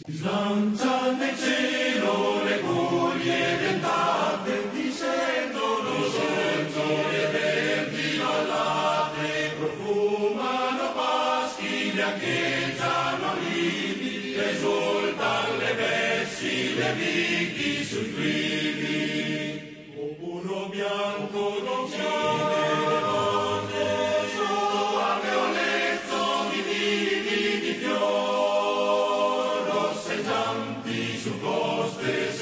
Si slanciano nel cielo le guglie dentate, discendono le verdi vallate, profumano paschi, biancheggiano lidi, esultan le vessi, le viti sui clivi. O puro bianco di cime le rose, a violezzo di vivi di fior, rosseggianti su coste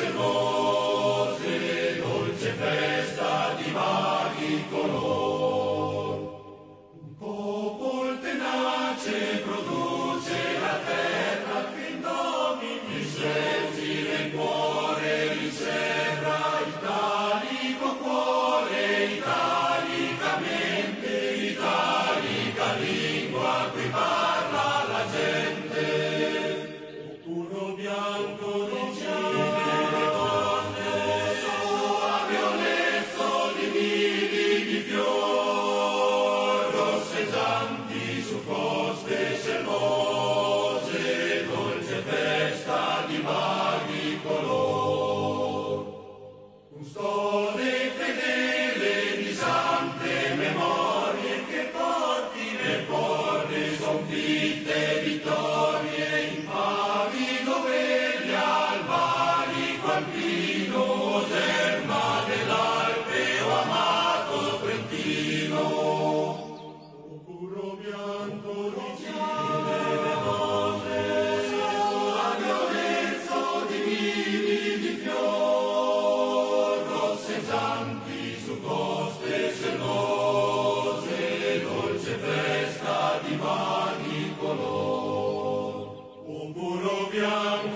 selvose, dolce festa di vari color. Un popol tenace produce la terra che indomini, sensi nel cuore riserra, italico cuore, italicamente, italica lingua qui parla la gente. O puro bianco di cime le donne, a violezzo di vivi di fior, rosseggianti su coste selvose, dolce festa di vari color. Un stole fedele di sante memorie che porti nel cuore sconfitte vittorie, impavido veglia al valico alpino, gemma dell'Alpe o amato Trentino. O puro bianco di cime le rose, a violezzo di vivi di fior, rosseggianti su coste selvose, dolce festa di vari color. O puro bianco